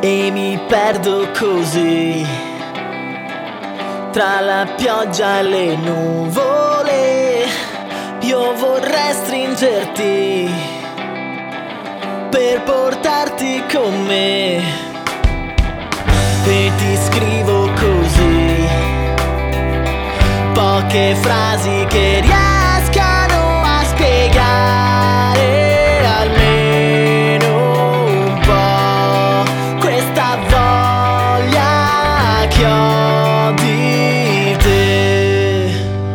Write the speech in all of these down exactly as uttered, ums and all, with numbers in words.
e mi perdo così tra la pioggia e le nuvole. Io vorrei stringerti per portarti con me e ti scrivo così poche frasi che riescano a spiegare almeno un po' questa voglia che ho di te.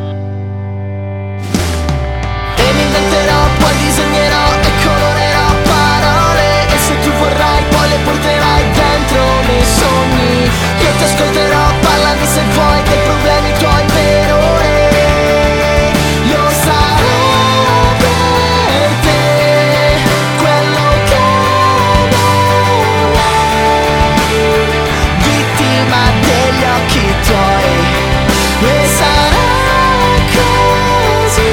E mi inventerò, poi disegnerò e colorerò parole, e se tu vorrai poi le porterai dentro nei sogni. Io ti ascolterò, parlami se vuoi dei problemi tuoi per ore. Io sarò per te quello che non è, vittima degli occhi tuoi, e sarà così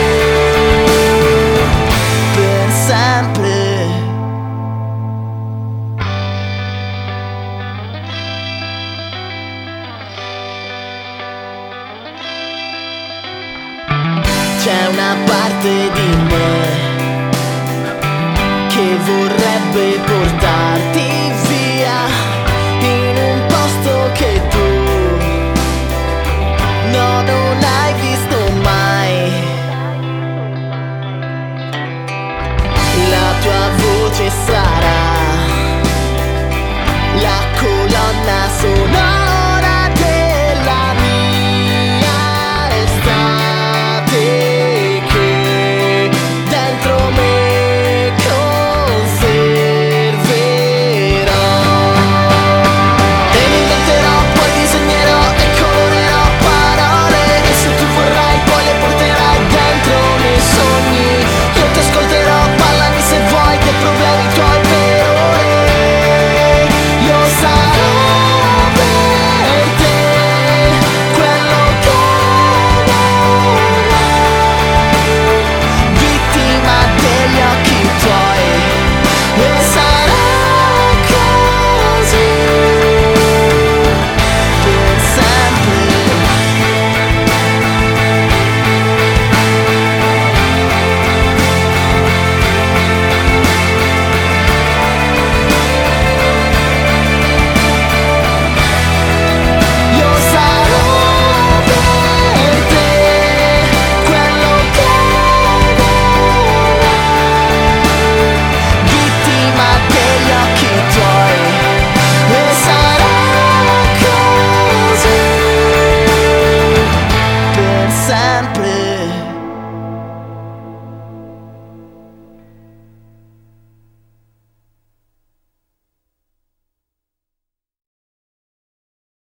per sempre. C'è una parte di me che vorrebbe portarti